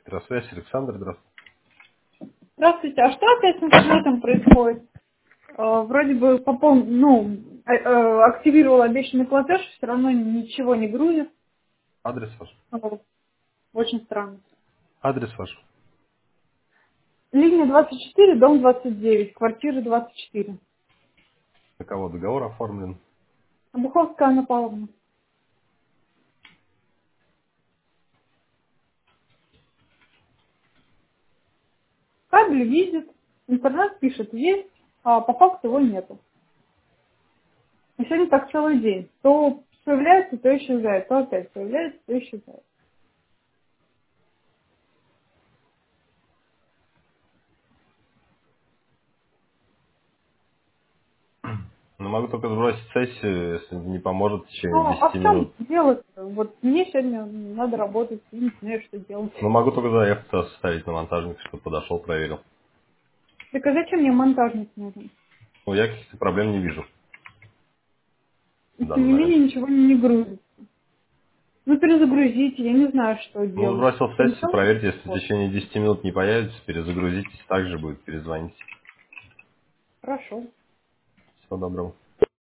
Здравствуйте, Александр, здравствуйте. Здравствуйте, а что опять с интернетом происходит? Вроде бы активировал обещанный платеж, все равно ничего не грузит. Адрес ваш? Очень странно. Адрес ваш. Линия 24, дом 29, квартира 24. На кого договор оформлен? Обуховская Анна Павловна. Кабель видит, интернет пишет есть, а по факту его нету. И сегодня так целый день. То появляется, то исчезает, то опять появляется, то исчезает. Но могу только сбросить сессию, если не поможет в Ну, течение а 10 в чем минут. дело-то? Вот мне сегодня надо работать, и не знаю, что делать. Но могу только заявку составить на монтажника, чтобы подошел, проверил. Так а зачем мне монтажник нужен? Ну, я каких-то проблем не вижу И в тем данный не момент. менее ничего не грузит. Ну, перезагрузите, я не знаю, что Ну, делать. сбросил сессию, Принесем? проверьте, если в Вот. течение 10 минут не появится, перезагрузитесь, также будет, перезвоните. Хорошо. Всего доброго.